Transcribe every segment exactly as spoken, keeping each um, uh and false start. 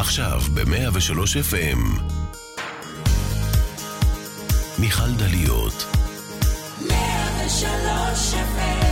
עכשיו ב-מאה ושלוש אף אם. מיכל דליות. מאה ושלוש אף אם.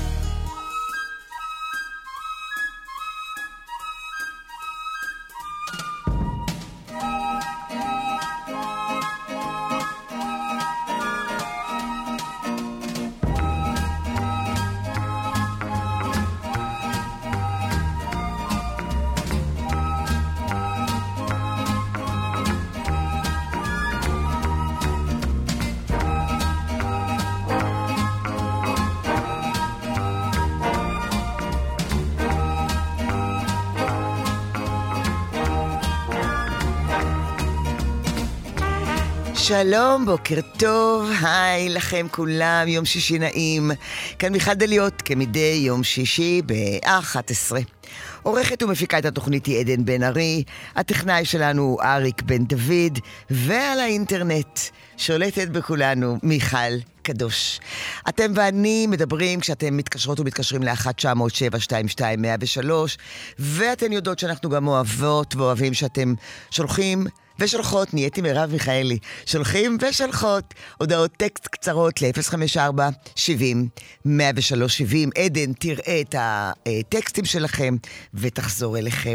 שלום, בוקר טוב, היי לכם כולם, יום שישי נעים. כאן מיכל דליות, כמדי יום שישי ב-אחת עשרה. עורכת ומפיקה את התוכנית היא עדן בן ארי, הטכנאי שלנו הוא אריק בן דוד, ועל האינטרנט שולטת בכולנו מיכל קדוש. אתם ואני מדברים כשאתם מתקשרות ומתקשרים ל-אחת תשע אפס אפס שבע שתיים שתיים מאה ושלוש, ואתן יודעות שאנחנו גם אוהבות ואוהבים שאתם שולחים ושולחות, נהייתי מרב מיכאלי, שולחים ושולחות הודעות טקסט קצרות ל-אפס חמש ארבע שבעים מאה ושלוש שבעים. עדן תראה את הטקסטים שלכם ותחזור אליכם.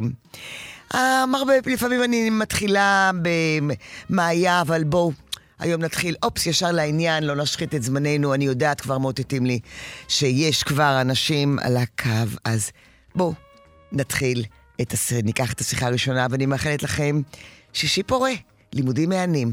הרבה, לפעמים אני מתחילה במה היה, אבל בואו, היום נתחיל, אופס, ישר לעניין, לא נשחית את זמננו, אני יודעת, כבר מוטטים לי שיש כבר אנשים על הקו, אז בואו, נתחיל את הס... ניקח את השיחה הראשונה, ואני מאחלת לכם שישי פורה, לימודים מענים.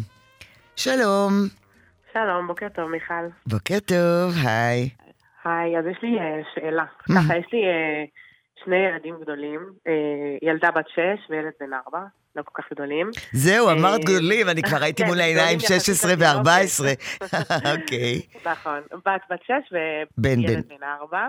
שלום. שלום, בוקר טוב, מיכל. בוקר טוב, היי. היי, אז יש לי uh, שאלה. ככה, יש לי uh, שני ילדים גדולים, uh, ילדה בת שש וילד בן ארבע, לא כל כך גדולים. זהו, אמרת גדולים, אני כבר הייתי מול העיניים שש עשרה ו-ארבע עשרה. אוקיי. נכון, בת בת שש וילד בן ארבע.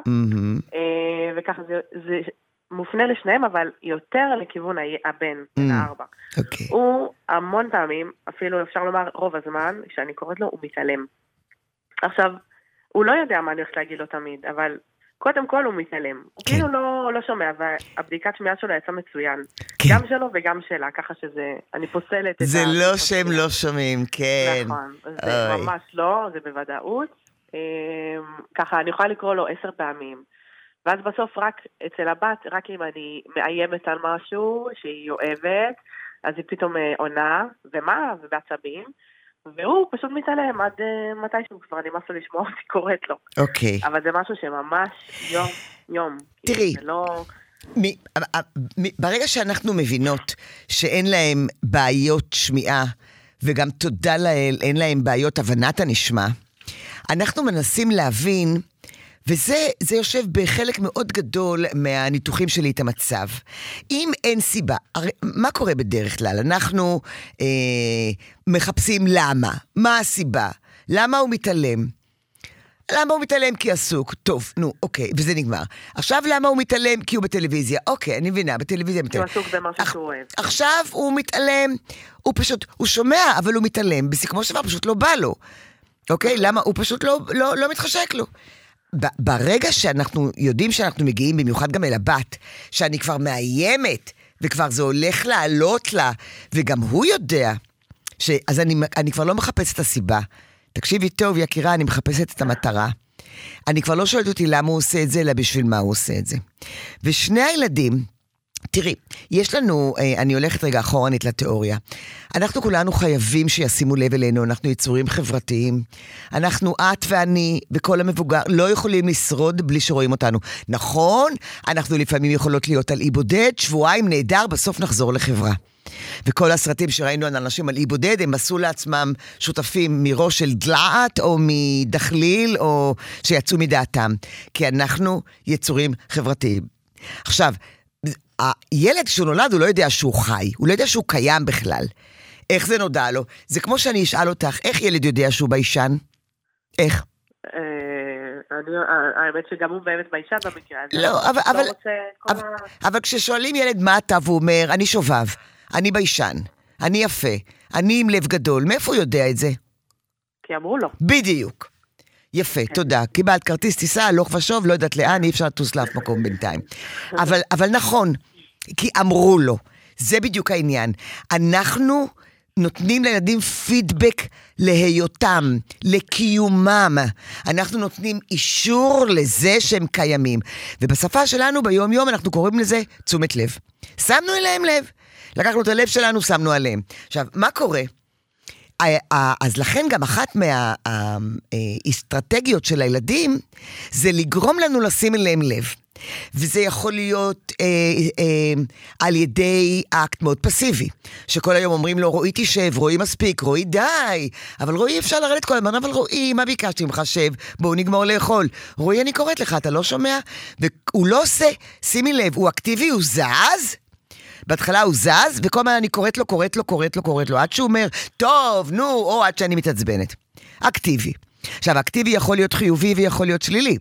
וככה זה מופנה לשניהם, אבל יותר לכיוון הבן, בן הארבע. אוקיי. הוא המון פעמים, אפילו אפשר לומר רוב הזמן, כשאני קוראת לו, הוא מתעלם. עכשיו, הוא לא יודע מה אני הולכת להגיד לו תמיד, אבל קודם כל הוא מתעלם. הוא כאילו לא, לא שומע, והבדיקת שמיעה שלו יצא מצוין. גם שלו וגם שלה, ככה שזה, אני פוסלת את... זה לא שהם לא שומעים, כן. נכון, זה ממש לא, זה בוודאות. ככה, אני יכולה לקרוא לו עשר פעמים. ואז בסוף רק אצל הבת, רק אם אני מאיימת על משהו שהיא אוהבת, אז היא פתאום עונה, ומה? ובעצבים. והוא פשוט מתעלם עד uh, מתישהו כבר נמאס לו לשמוע אותי קוראת לו. אוקיי. אבל זה משהו שממש יום, יום. תראי, לא... מ- מ- ברגע שאנחנו מבינות שאין להם בעיות שמיעה, וגם תודה לאל, אין להם בעיות הבנת הנשמע, אנחנו מנסים להבין, וזה זה יושב בחלק מאוד גדול מהניתוחים שלי את המצב. אם אין סיבה, הרי, מה קורה בדרך כלל? אנחנו אה, מחפשים למה. מה הסיבה? למה הוא מתעלם? למה הוא מתעלם? כי עסוק. טוב, נו, אוקיי, וזה נגמר. עכשיו למה הוא מתעלם? כי הוא בטלוויזיה. אוקיי, אני מבינה, בטלוויזיה מתעלם. הוא עסוק במשהו שהוא אוהב. עכשיו הוא מתעלם, הוא פשוט, הוא שומע, אבל הוא מתעלם. בסיכומו של דבר פשוט לא בא לו. אוקיי? למה? הוא פשוט לא, לא, לא מתחשק לו. ברגע שאנחנו יודעים שאנחנו מגיעים, במיוחד גם אל הבת, שאני כבר מאיימת, וכבר זה הולך לעלות לה, וגם הוא יודע, ש... אז אני, אני כבר לא מחפשת את הסיבה. תקשיבי טוב, יקירה, אני מחפשת את המטרה. אני כבר לא שואלת אותי למה הוא עושה את זה, אלא בשביל מה הוא עושה את זה. ושני הילדים, תראי, יש לנו, אני הולכת רגע אחורנית לתיאוריה, אנחנו כולנו חייבים שישימו לב אלינו, אנחנו יצורים חברתיים, אנחנו, את ואני, וכל המבוגר, לא יכולים לשרוד בלי שרואים אותנו. נכון, אנחנו לפעמים יכולות להיות על אי בודד, שבועיים נהדר, בסוף נחזור לחברה. וכל הסרטים שראינו על אנשים על אי בודד, הם עשו לעצמם שותפים מראש של דלעת, או מדחליל, או שיצאו מדעתם. כי אנחנו יצורים חברתיים. עכשיו, הילד כשהוא נולד הוא לא יודע שהוא חי, הוא לא יודע שהוא קיים בכלל. איך זה נודע לו? זה כמו שאני אשאל אותך, איך ילד יודע שהוא ביישן? איך? האמת שגם הוא באמת ביישן במקרה הזה. לא, אבל כששואלים ילד מה אתה והוא אומר, אני שובב, אני ביישן, אני יפה, אני עם לב גדול, מאיפה הוא יודע את זה? כי אמרו לו. בדיוק. יפה, תודה. קיבלת כרטיס טיסה, הלוך ושוב, לא יודעת לאן, אי אפשר לטוס לאף מקום בינתיים. אבל, אבל נכון, כי אמרו לו זה בדיוק העניין. אנחנו נותנים לילדים פידבק להיותם, לקיומם. אנחנו נותנים אישור לזה שהם קיימים. ובשפה שלנו ביום יום אנחנו קוראים לזה תשומת לב. שמנו אליהם לב. לקחנו את הלב שלנו, שמנו עליהם. עכשיו, מה קורה? אז לכן גם אחת מהאסטרטגיות של הילדים, זה לגרום לנו לשים אליהם לב. וזה יכול להיות אה, אה, על ידי אקט מאוד פסיבי, שכל היום אומרים לו, רואי תשב, רואי מספיק, רואי די, אבל רואי אפשר לרדת כל הזמן, אבל רואי, מה ביקשתי ממך שב, בואו נגמור לאכול, רואי אני קוראת לך, אתה לא שומע? והוא לא עושה, שימי לב, הוא אקטיבי, הוא זז, בהתחלה הוא זז, וכל הזמן אני קוראת לו, קוראת לו, קוראת לו, קוראת לו, עד שהוא אומר, טוב, נו, או עד שאני מתעצבנת. אקטיבי. עכשיו, אקטיבי יכול להיות חיובי ויכול להיות שלילי.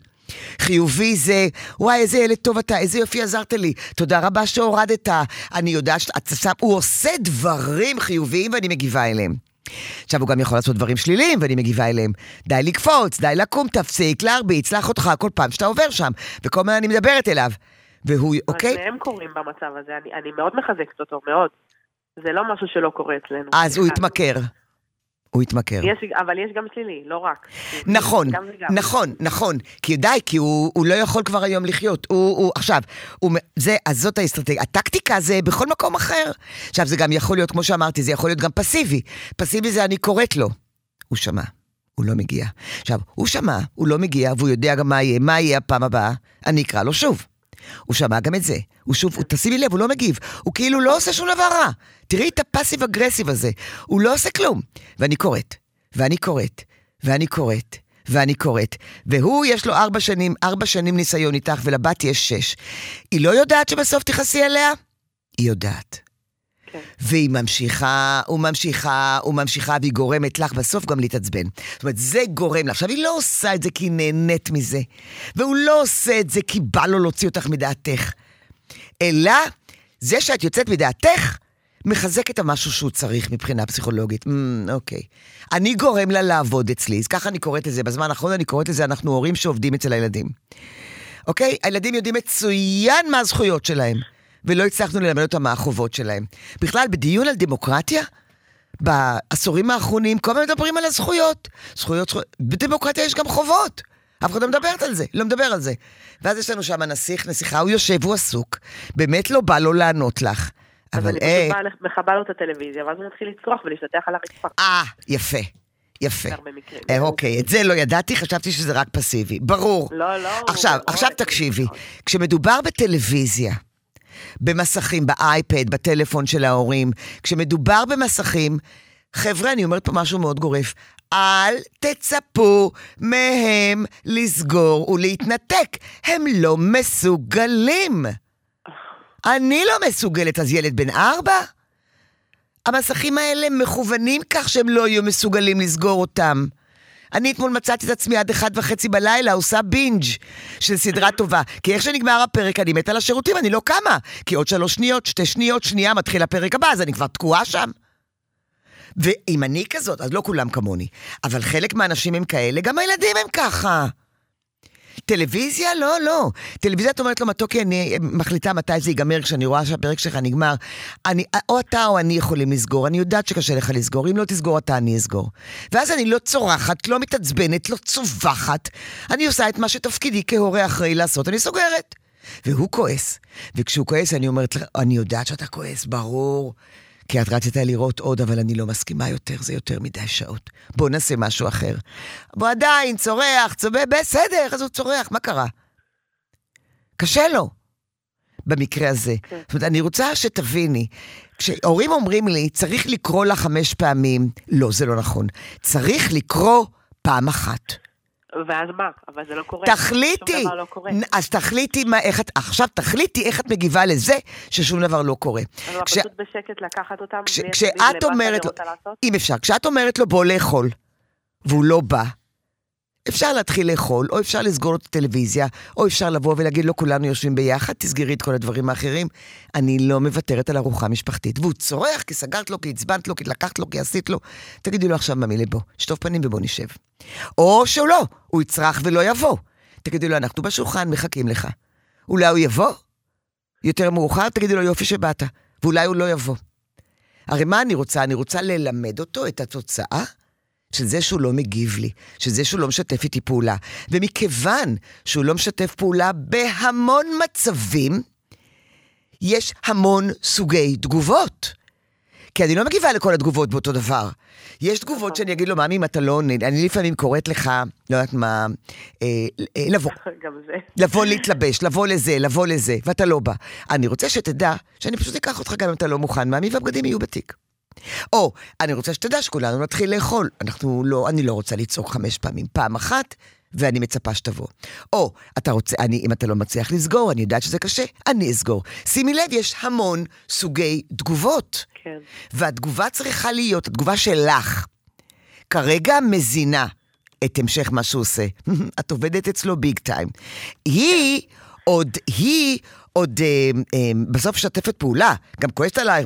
חיובי זה, וואי, איזה ילד טוב אתה, איזה יופי עזרת לי, תודה רבה שהורדת, אני יודעת שאתה שם, הוא עושה דברים חיוביים ואני מגיבה אליהם. עכשיו הוא גם יכול לעשות דברים שליליים ואני מגיבה אליהם. די לקפוץ, די לקום, תפסיק, להרביץ, לאחותך כל פעם שאתה עובר שם, וכל מה אני מדברת אליו. והוא, אוקיי? אז הם קוראים במצב הזה, אני, אני מאוד מחזקת אותו, מאוד. זה לא משהו שלא קורה אצלנו. אז הוא יתמכר. הוא יתמכר. יש, אבל יש גם שלילי, לא רק. נכון, גם וגם. נכון, נכון. כי די, כי הוא, הוא לא יכול כבר היום לחיות. הוא, הוא, עכשיו, הוא, זה, אז זאת האסטרטגיה. הטקטיקה זה בכל מקום אחר. עכשיו, זה גם יכול להיות, כמו שאמרתי, זה יכול להיות גם פסיבי. פסיבי זה אני קוראת לו. הוא שמע, הוא לא מגיע. עכשיו, הוא שמע, הוא לא מגיע, והוא יודע גם מה יהיה, מה יהיה הפעם הבאה. אני אקרא לו שוב. הוא שמע גם את זה. הוא שוב, הוא, תשימי לב, הוא לא מגיב. הוא כאילו לא עושה שום דבר רע. תראי את הפסיב אגרסיב הזה. הוא לא עושה כלום. ואני קוראת, ואני קוראת, ואני קוראת, ואני קוראת. והוא יש לו ארבע שנים, ארבע שנים ניסיון איתך, ולבת יש שש. היא לא יודעת שבסוף תכסי עליה? היא יודעת. כן. והיא ממשיכה, הוא ממשיכה, הוא ממשיכה, והיא גורמת לך בסוף גם להתעצבן. זאת אומרת, זה גורם לך. עכשיו, היא לא עושה את זה כי היא נהנית מזה. והוא לא עושה את זה כי בא לו להוציא אותך מדעתך. אלא, זה שאת יוצאת מדעתך, מחזק את המשהו שהוא צריך מבחינה פסיכולוגית. Mm, אוקיי. אני גורם לה לעבוד אצלי, אז ככה אני קוראת לזה. בזמן האחרון אני קוראת לזה, אנחנו הורים שעובדים אצל הילדים. אוקיי? הילדים יודעים מצוין מה הזכויות שלהם. ולא הצלחנו ללמד אותם מה החובות שלהם. בכלל, בדיון על דמוקרטיה, בעשורים האחרונים, כל הזמן מדברים על הזכויות. זכויות, זכויות. בדמוקרטיה יש גם חובות. אף אחד לא מדברת על זה, לא מדבר על זה. ואז יש לנו שם נסיך, נסיכה, הוא יושב, הוא עסוק. באמת לא בא לו לענות לך. אז אני פשוט מחבה לו את הטלוויזיה, ואז הוא מתחיל לצרוח ולהשתתח על הרצפה. אה, יפה. יפה. אה, אוקיי, את זה לא ידעתי, חשבתי שזה רק פסיבי. ברור. לא, לא. עכשיו, עכשיו תקשיבי. כשמדובר בטלוויזיה, במסכים, באייפד, בטלפון של ההורים, כשמדובר במסכים, חבר'ה, אני אומרת פה משהו מאוד גורף, אל תצפו מהם לסגור ולהתנתק. הם לא מסוגלים. אני לא מסוגלת, אז ילד בן ארבע? המסכים האלה מכוונים כך שהם לא יהיו מסוגלים לסגור אותם. אני אתמול מצאתי את עצמי עד אחד וחצי בלילה, עושה בינג' של סדרה טובה. כי איך שנגמר הפרק, אני מת על השירותים, אני לא קמה. כי עוד שלוש שניות, שתי שניות, שנייה, מתחיל הפרק הבא, אז אני כבר תקועה שם. ואם אני כזאת, אז לא כולם כמוני. אבל חלק מהאנשים הם כאלה, גם הילדים הם ככה. טלוויזיה? לא, לא. טלוויזיה, את אומרת לו, מתוקי, אני מחליטה מתי זה ייגמר, כשאני רואה שהפרק שלך נגמר. אני, או אתה או אני יכולים לסגור. אני יודעת שקשה לך לסגור. אם לא תסגור אתה, אני אסגור. ואז אני לא צורחת, לא מתעצבנת, לא צווחת. אני עושה את מה שתפקידי כהורה אחראי לעשות, אני סוגרת. והוא כועס. וכשהוא כועס, אני אומרת, אני יודעת שאתה כועס, ברור. כי את רצית לראות עוד, אבל אני לא מסכימה יותר, זה יותר מדי שעות. בוא נעשה משהו אחר. בוא עדיין, צורח, צובע, בסדר, אז הוא צורח, מה קרה? קשה לו, במקרה הזה. Okay. זאת אומרת, אני רוצה שתביני, כשהורים אומרים לי, צריך לקרוא לה חמש פעמים, לא, זה לא נכון. צריך לקרוא פעם אחת. ואז מה? אבל זה לא קורה. תחליטי. לא קורה. אז תחליטי מה, איך את, עכשיו תחליטי איך את מגיבה לזה ששום דבר לא קורה. אבל כש... פשוט בשקט לקחת אותם. כש... כשאת אומרת לו, אם אפשר, כשאת אומרת לו בוא לאכול, והוא לא בא, אפשר להתחיל לאכול, או אפשר לסגור את הטלוויזיה, או אפשר לבוא ולהגיד לו כולנו יושבים ביחד, תסגרי את כל הדברים האחרים. אני לא מוותרת על ארוחה משפחתית. והוא צורח כי סגרת לו, כי הצבנת לו, כי לקחת לו, כי עשית לו. תגידי לו עכשיו ממי לבוא, שטוף פנים ובוא נשב. או שהוא לא, הוא יצרח ולא יבוא. תגידי לו, אנחנו בשולחן מחכים לך. אולי הוא יבוא? יותר מאוחר, תגידי לו יופי שבאת. ואולי הוא לא יבוא. הרי מה אני רוצה? אני רוצה ללמד אותו את התוצאה של זה שהוא לא מגיב לי, של זה שהוא לא משתף איתי פעולה. ומכיוון שהוא לא משתף פעולה בהמון מצבים, יש המון סוגי תגובות. כי אני לא מגיבה לכל התגובות באותו דבר. יש תגובות שאני אגיד לו, מאמי, אם אתה לא עונה, אני לפעמים קוראת לך, לא יודעת מה, אה, אה, לבוא. גם זה. לבוא להתלבש, לבוא לזה, לבוא לזה, ואתה לא בא. אני רוצה שתדע שאני פשוט אקח אותך גם אם אתה לא מוכן, מאמי והבגדים יהיו בתיק. או, אני רוצה שתדע שכולנו נתחיל לאכול. אנחנו לא, אני לא רוצה ליצור חמש פעמים, פעם אחת, ואני מצפה שתבוא. או, אתה רוצה, אני, אם אתה לא מצליח לסגור, אני יודעת שזה קשה, אני אסגור. שימי לב, יש המון סוגי תגובות. כן. והתגובה צריכה להיות, התגובה שלך, כרגע מזינה את המשך מה שהוא עושה. את עובדת אצלו ביג טיים. היא עוד, היא עוד אה, אה, בסוף שתפת פעולה, גם כועסת עלייך,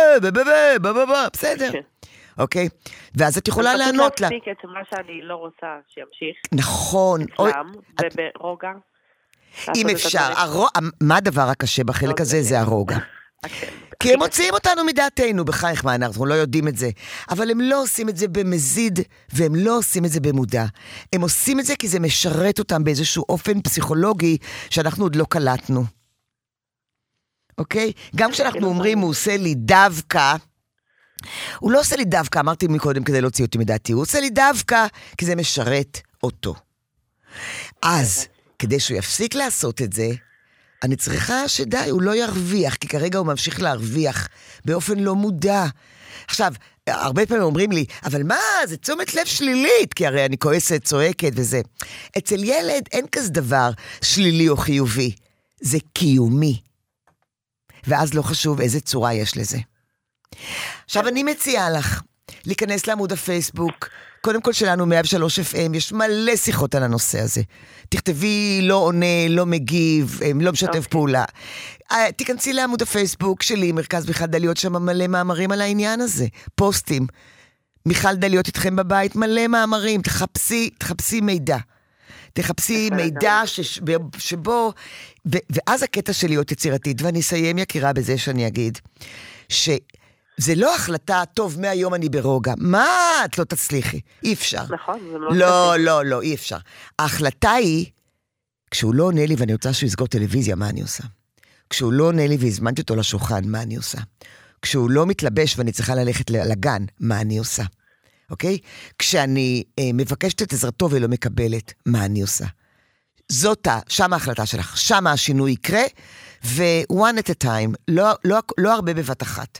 בסדר. אוקיי? ואז את יכולה לענות לה. אני פשוט להפסיק את מה שאני לא רוצה שימשיך. נכון. אצלם, וברוגע. אם אפשר. מה הדבר הקשה בחלק הזה? זה הרוגע. כי הם מוציאים אותנו מדעתנו, בחייך מה, אנחנו לא יודעים את זה. אבל הם לא עושים את זה במזיד, והם לא עושים את זה במודע. הם עושים את זה כי זה משרת אותם באיזשהו אופן פסיכולוגי, שאנחנו עוד לא קלטנו. אוקיי? גם כשאנחנו אומרים, הוא עושה לי דווקא, הוא לא עושה לי דווקא, אמרתי מקודם כדי להוציא אותי מדעתי, הוא עושה לי דווקא כי זה משרת אותו. אז, כדי שהוא יפסיק לעשות את זה, אני צריכה שדי, הוא לא ירוויח, כי כרגע הוא ממשיך להרוויח באופן לא מודע. עכשיו, הרבה פעמים אומרים לי, אבל מה, זה תשומת לב שלילית, כי הרי אני כועסת, צועקת וזה. אצל ילד אין כזה דבר שלילי או חיובי, זה קיומי. ואז לא חשוב איזה צורה יש לזה. עכשיו אני מציעה לך להיכנס לעמוד הפייסבוק, קודם כל שלנו מאה ושלוש אף אם, יש מלא שיחות על הנושא הזה. תכתבי לא עונה, לא מגיב, לא משתף פעולה. תיכנסי לעמוד הפייסבוק שלי, מרכז מיכל דליות, שם מלא מאמרים על העניין הזה. פוסטים. מיכל דליות איתכם בבית, מלא מאמרים. תחפשי, תחפשי מידע. תחפשי מידע שבו, ואז הקטע של להיות יצירתית, ואני אסיים יקירה בזה שאני אגיד, ש... זה לא החלטה, טוב, מהיום אני ברוגע. מה? את לא תצליחי. אי אפשר. נכון, זה לא... לא, לא, לא, אי אפשר. ההחלטה היא, כשהוא לא עונה לי ואני רוצה שהוא יסגור טלוויזיה, מה אני עושה? כשהוא לא עונה לי והזמנתי אותו לשולחן, מה אני עושה? כשהוא לא מתלבש ואני צריכה ללכת לגן, מה אני עושה? אוקיי? כשאני אה, מבקשת את עזרתו ולא מקבלת, מה אני עושה? זאת, שם ההחלטה שלך. שם השינוי יקרה, ו-one at a time, לא, לא, לא הרבה בבת אחת.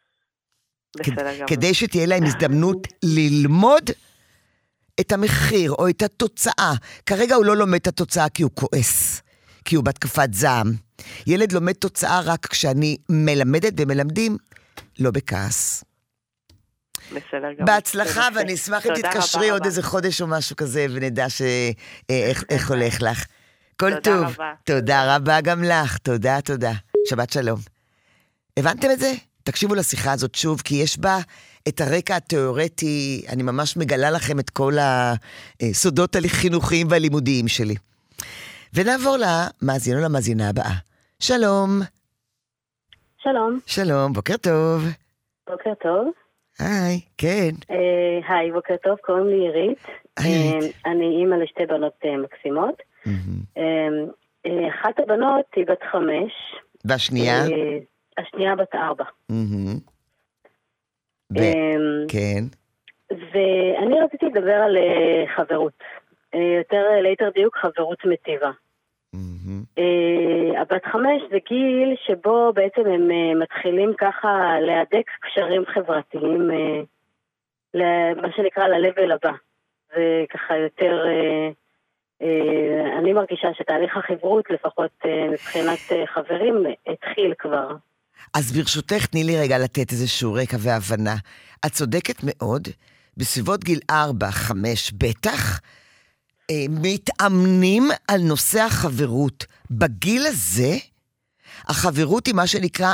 כדי שתהיה להם הזדמנות ללמוד את המחיר או את התוצאה. כרגע הוא לא לומד את התוצאה כי הוא כועס, כי הוא בתקפת זעם. ילד לומד תוצאה רק כשאני מלמדת ומלמדים, לא בכעס. בהצלחה, ואני אשמח אם תתקשרי עוד איזה חודש או משהו כזה, ונדע איך הולך לך. כל טוב. תודה רבה גם לך. תודה, תודה. שבת שלום. הבנתם את זה? תקשיבו לשיחה הזאת שוב, כי יש בה את הרקע התיאורטי, אני ממש מגלה לכם את כל הסודות החינוכיים והלימודיים שלי. ונעבור למאזין או למאזינה הבאה. שלום. שלום. שלום, בוקר טוב. בוקר טוב. היי, כן. אה, היי, בוקר טוב, קוראים לי עירית. היי. אה, אני אימא לשתי בנות אה, מקסימות. Mm-hmm. אה, אה, אחת הבנות היא בת חמש. והשנייה? אה, השנייה בת ארבע. Mm-hmm. ב- אה, כן. ואני רציתי לדבר על אה, חברות. אה, יותר ליתר דיוק חברות מטיבה. Mm-hmm. Uh, הבת חמש זה גיל שבו בעצם הם uh, מתחילים ככה להדק קשרים חברתיים, uh, למה שנקרא ל-level הבא. וככה יותר, uh, uh, אני מרגישה שתהליך החברות, לפחות uh, מבחינת uh, חברים, התחיל כבר. אז ברשותך, תני לי רגע לתת איזשהו רקע והבנה. את צודקת מאוד, בסביבות גיל ארבע, חמש, בטח, מתאמנים על נושא החברות. בגיל הזה, החברות היא מה שנקרא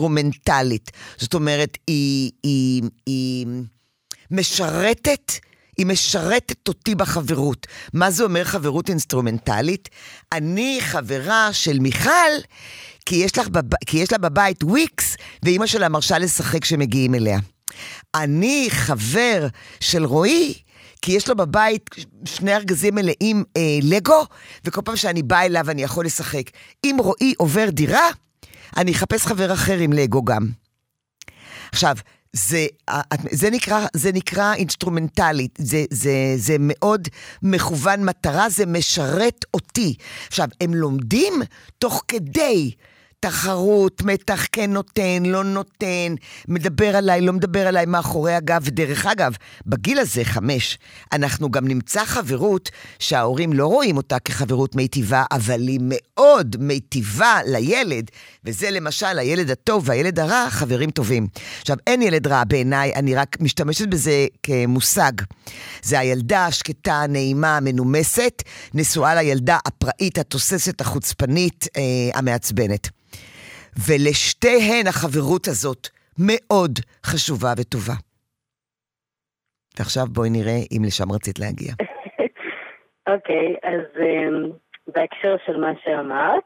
אינסטרומנטלית. זאת אומרת, היא, היא, היא משרתת, היא משרתת אותי בחברות. מה זה אומר חברות אינסטרומנטלית? אני חברה של מיכל, כי יש, לך בב... כי יש לה בבית וויקס, ואמא שלה מרשה לשחק שמגיעים אליה. אני חבר של רועי, כי יש לו בבית שני ארגזים מלאים אה, לגו, וכל פעם שאני באה אליו אני יכול לשחק. אם רועי עובר דירה, אני אחפש חבר אחר עם לגו גם. עכשיו, זה, זה נקרא, זה נקרא אינסטרומנטלית, זה, זה, זה מאוד מכוון מטרה, זה משרת אותי. עכשיו, הם לומדים תוך כדי תחרות, מתח, כן נותן, לא נותן, מדבר עליי, לא מדבר עליי מאחורי הגב, ודרך אגב, בגיל הזה, חמש, אנחנו גם נמצא חברות שההורים לא רואים אותה כחברות מיטיבה, אבל היא מאוד מיטיבה לילד, וזה למשל, הילד הטוב והילד הרע, חברים טובים. עכשיו, אין ילד רע בעיניי, אני רק משתמשת בזה כמושג. זה הילדה השקטה, נעימה, מנומסת, נשואה לילדה הפראית, התוססת, החוצפנית, אה, המעצבנת. ולשתיהן החברות הזאת מאוד חשובה וטובה. ועכשיו בואי נראה אם לשם רצית להגיע. אוקיי, אז בהקשר של מה שאמרת,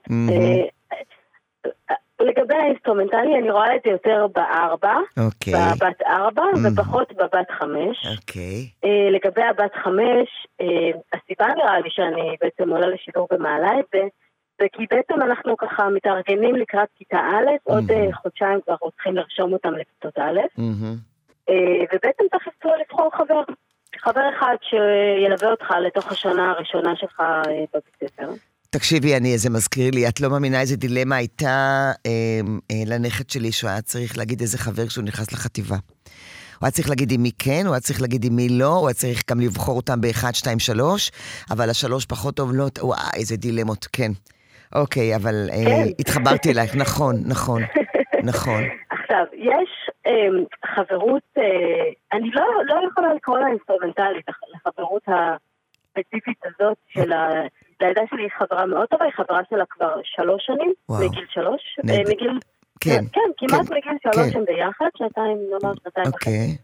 לגבי האינסטרומנטלי, אני רואה את זה יותר בארבע, בבת ארבע, ופחות בבת חמש. אוקיי. לגבי הבת חמש, הסיבה נראה לי שאני בעצם עולה לשידור ומעלה את זה, וכי בעצם אנחנו ככה מתארגנים לקראת כיתה א', עוד חודשיים כבר צריכים לרשום אותם לכיתות א', ובעצם צריך לבחור חבר, חבר אחד שילווה אותך לתוך השנה הראשונה שלך בבית ספר. תקשיבי, אני, זה מזכיר לי, את לא מאמינה איזה דילמה הייתה אה, אה, לנכד שלי, שהוא היה צריך להגיד איזה חבר כשהוא נכנס לחטיבה. הוא היה צריך להגיד עם מי כן, הוא היה צריך להגיד עם מי לא, הוא היה צריך גם לבחור אותם באחד, שתיים, שלוש, אבל השלוש פחות טוב לא, וואי, איזה דילמות, כן. אוקיי, אבל כן. אה, התחברתי אלייך, נכון, נכון, נכון. עכשיו, יש אה, חברות, אה, אני לא, לא יכולה לקרוא לה אינסטרומנטלית, לחברות הספציפית הזאת של ה... לידה שלי היא חברה מאוד טובה, היא חברה שלה כבר שלוש שנים, מגיל שלוש, מגיל... כן, כן, כמעט מגיל שלוש הם ביחד, שנתיים, נאמר שנתיים אוקיי.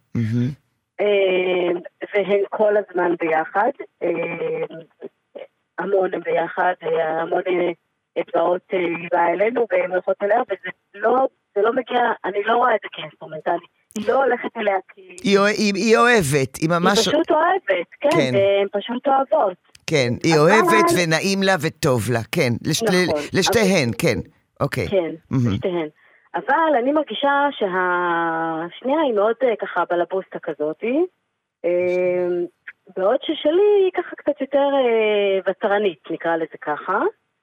והן כל הזמן ביחד, המון הם ביחד, המון אצבעות באה אלינו, והן הולכות אליה, וזה לא מגיע, אני לא רואה את זה כאינסטרומנטלי, היא לא הולכת אליה כי... היא אוהבת, היא ממש... היא פשוט אוהבת, כן, והן פשוט אוהבות. כן, היא אוהבת ונעים לה וטוב לה, כן, לשתיהן, כן, אוקיי. כן, לשתיהן. אבל אני מרגישה שהשנייה היא מאוד ככה בלבוסטה כזאת, בעוד ששלי היא ככה קצת יותר וצרנית, נקרא לזה ככה,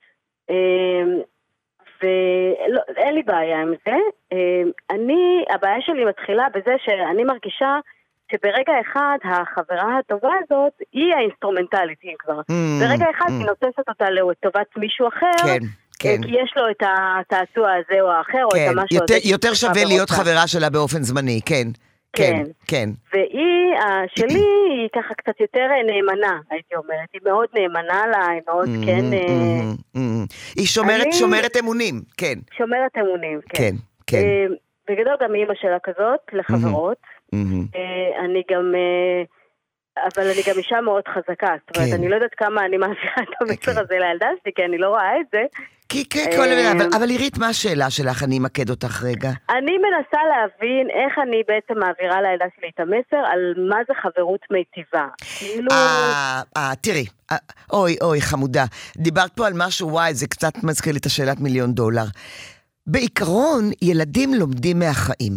ואין לי בעיה עם זה. אני, הבעיה שלי מתחילה בזה שאני מרגישה שברגע אחד החברה הטובה הזאת היא האינסטרומנטלית, היא כבר. ברגע אחד היא נוצסת אותה לטובת מישהו אחר, כן, כן. כי יש לו את התעתוע הזה או האחר, או את המשהו הזה. יותר שווה להיות חברה שלה באופן זמני, כן. כן, כן. והיא, שלי, היא ככה קצת יותר נאמנה, הייתי אומרת. היא מאוד נאמנה לה, היא מאוד, כן... היא שומרת, שומרת אמונים, כן. שומרת אמונים, כן. כן, כן. בגדול גם אמא שלה כזאת, לחברות. אני גם... אבל אני גם אישה מאוד חזקה, זאת אומרת, אני לא יודעת כמה אני מעבירה את המסר הזה לילדה שלי, כי אני לא רואה את זה. כי כל מיני, אבל עירית, מה השאלה שלך? אני אמקד אותך רגע. אני מנסה להבין איך אני בעצם מעבירה לילדה שלי את המסר על מה זה חברות מיטיבה. אה, תראי, אוי, אוי, חמודה. דיברת פה על משהו, וואי, זה קצת מזכיר לי את השאלת מיליון דולר. בעיקרון, ילדים לומדים מהחיים.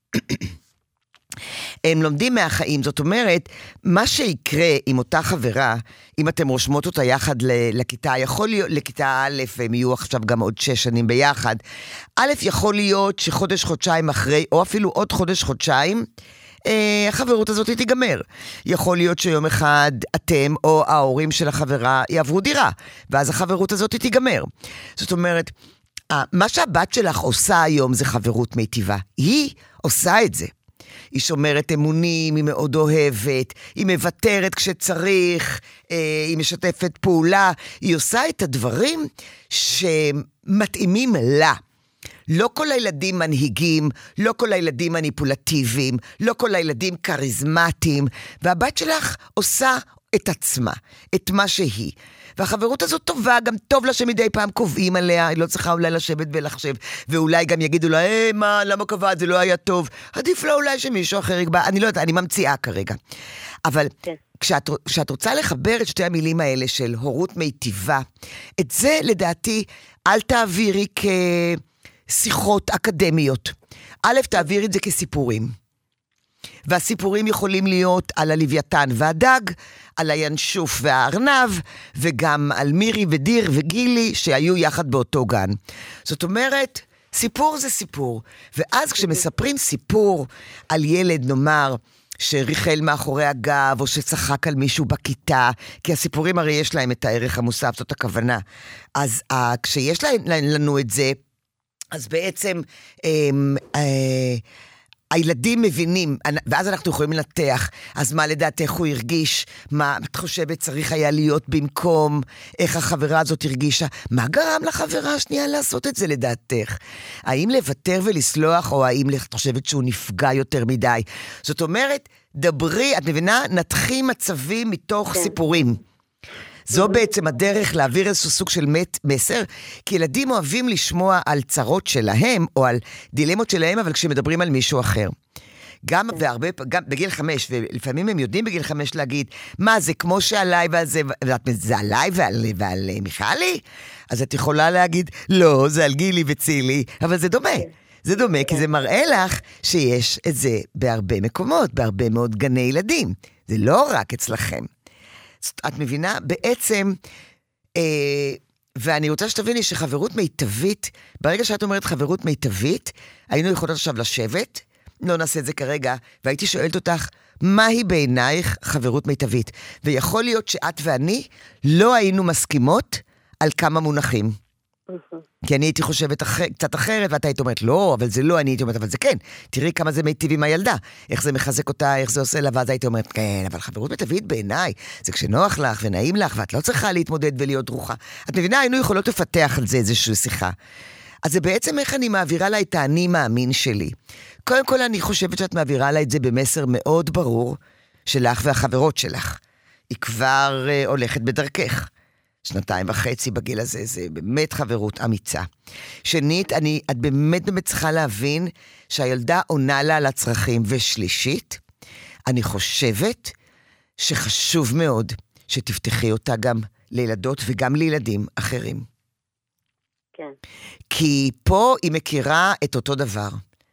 הם לומדים מהחיים, זאת אומרת, מה שיקרה עם אותה חברה, אם אתם רושמות אותה יחד לכיתה, יכול להיות, לכיתה א', הם יהיו עכשיו גם עוד שש שנים ביחד, א', יכול להיות שחודש, חודשיים אחרי, או אפילו עוד חודש, חודשיים, אה, החברות הזאת תיגמר. יכול להיות שיום אחד אתם או ההורים של החברה יעברו דירה, ואז החברות הזאת תיגמר. זאת אומרת, מה שהבת שלך עושה היום זה חברות מיטיבה. היא עושה את זה. היא שומרת אמונים, היא מאוד אוהבת, היא מוותרת כשצריך, היא משתפת פעולה, היא עושה את הדברים שמתאימים לה. לא כל הילדים מנהיגים, לא כל הילדים מניפולטיביים, לא כל הילדים קריזמטיים, והבת שלך עושה את עצמה, את מה שהיא. והחברות הזאת טובה, גם טוב לה שמדי פעם קובעים עליה, היא לא צריכה אולי לשבת ולחשב, ואולי גם יגידו לה, אה, מה, למה קבעת, זה לא היה טוב. עדיף לה אולי שמישהו אחר יקבע, אני לא יודעת, אני ממציאה כרגע. אבל כן. כשאת, כשאת רוצה לחבר את שתי המילים האלה של הורות מיטיבה, את זה לדעתי אל תעבירי כשיחות אקדמיות. א', תעבירי את זה כסיפורים. והסיפורים יכולים להיות על הלוויתן והדג, על הינשוף והארנב, וגם על מירי ודיר וגילי שהיו יחד באותו גן. זאת אומרת, סיפור זה סיפור. ואז כשמספרים סיפור על ילד, נאמר, שריחל מאחורי הגב, או שצחק על מישהו בכיתה, כי הסיפורים הרי יש להם את הערך המוסף, זאת הכוונה. אז אה, כשיש לנו את זה, אז בעצם אה, אה, הילדים מבינים, ואז אנחנו יכולים לנתח, אז מה לדעתך הוא הרגיש, מה את חושבת צריך היה להיות במקום, איך החברה הזאת הרגישה, מה גרם לחברה השנייה לעשות את זה לדעתך? האם לוותר ולסלוח, או האם את חושבת שהוא נפגע יותר מדי? זאת אומרת, דברי, את מבינה, נתחי מצבים מתוך כן. סיפורים. זו בעצם הדרך להעביר איזשהו סוג של מסר, כי ילדים אוהבים לשמוע על צרות שלהם, או על דילמות שלהם, אבל כשמדברים על מישהו אחר. גם והרבה, גם בגיל חמש, ולפעמים הם יודעים בגיל חמש להגיד, מה זה כמו שעליי ועל זה, זה עליי ועל, ועל מיכלי? אז את יכולה להגיד, לא, זה על גילי וצילי, אבל זה דומה. זה דומה, כי זה מראה לך שיש את זה בהרבה מקומות, בהרבה מאוד גני ילדים. זה לא רק אצלכם. את מבינה? בעצם, אה, ואני רוצה שתביני שחברות מיטבית, ברגע שאת אומרת חברות מיטבית, היינו יכולות עכשיו לשבת, לא נעשה את זה כרגע, והייתי שואלת אותך, מהי בעינייך חברות מיטבית? ויכול להיות שאת ואני לא היינו מסכימות על כמה מונחים. כי אני הייתי חושבת אח... קצת אחרת, ואתה היית אומרת, לא, אבל זה לא, אני הייתי אומרת, אבל זה כן. תראי כמה זה מיטיב עם הילדה, איך זה מחזק אותה, איך זה עושה לה, ואז הייתי אומרת, כן, אבל חברות מיטבית בעיניי, זה כשנוח לך ונעים לך, ואת לא צריכה להתמודד ולהיות דרוכה. את מבינה, היינו יכולות לפתח על זה איזושהי שיחה. אז זה בעצם איך אני מעבירה לה את האני מאמין שלי. קודם כל, אני חושבת שאת מעבירה לה את זה במסר מאוד ברור, שלך והחברות שלך. היא כבר uh, הולכת בדרכך. שנתיים וחצי בגיל הזה, זה באמת חברות אמיצה. שנית, אני, את באמת באמת צריכה להבין שהילדה עונה לה על הצרכים. ושלישית, אני חושבת שחשוב מאוד שתפתחי אותה גם לילדות וגם לילדים אחרים. כן. כי פה היא מכירה את אותו דבר.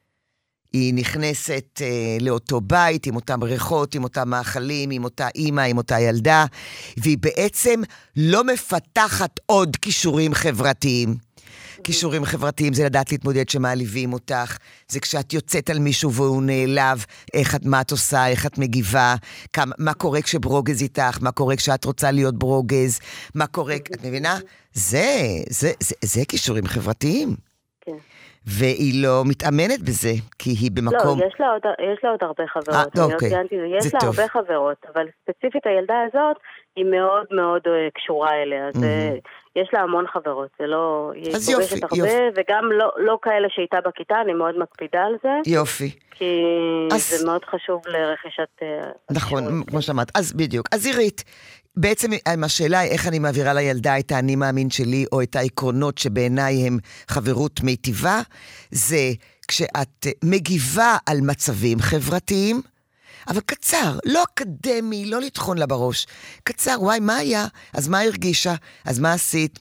היא נכנסת אה, לאותו בית, עם אותם ריחות, עם אותם מאכלים, עם אותה אימא, עם אותה ילדה, והיא בעצם לא מפתחת עוד כישורים חברתיים. כישורים חברתיים זה לדעת להתמודד שמעליבים אותך, זה כשאת יוצאת על מישהו והוא נעלב, איך את, מה את עושה, איך את מגיבה, כמה, מה קורה כשברוגז איתך, מה קורה כשאת רוצה להיות ברוגז, מה קורה, את מבינה? זה, זה, זה, זה כישורים חברתיים. כן. והיא לא מתאמנת בזה, כי היא במקום... לא, יש לה עוד, יש לה עוד הרבה חברות. אה, אוקיי. יש לה הרבה חברות, אבל ספציפית הילדה הזאת היא מאוד מאוד קשורה אליה. זה, יש לה המון חברות, זה לא... היא פוגשת הרבה, וגם לא, לא כאלה שהייתה בכיתה, אני מאוד מקפידה על זה. יופי. כי זה מאוד חשוב לרכישת... נכון, כמו שאמרת. אז בדיוק. אז עירית, בעצם השאלה היא איך אני מעבירה לילדה את האני מאמין שלי, או את העקרונות שבעיניי הם חברות מיטיבה, זה כשאת מגיבה על מצבים חברתיים, אבל קצר, לא אקדמי, לא לתחון לה בראש. קצר, וואי, מה היה? אז מה הרגישה? אז מה עשית?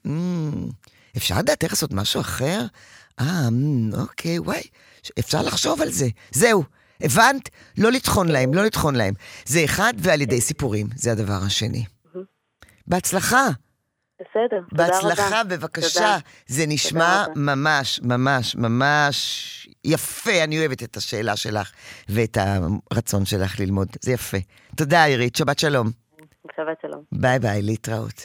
אפשר לדעת איך לעשות משהו אחר? אה, אוקיי, וואי, אפשר לחשוב על זה. זהו, הבנת? לא לתחון להם, לא לתחון להם. זה אחד, ועל ידי סיפורים, זה הדבר השני. בהצלחה. בסדר, תודה רבה. בהצלחה, בבקשה. זה נשמע ממש, ממש, ממש יפה. אני אוהבת את השאלה שלך ואת הרצון שלך ללמוד. זה יפה. תודה, עירית. שבת שלום. שבת שלום. ביי ביי, להתראות.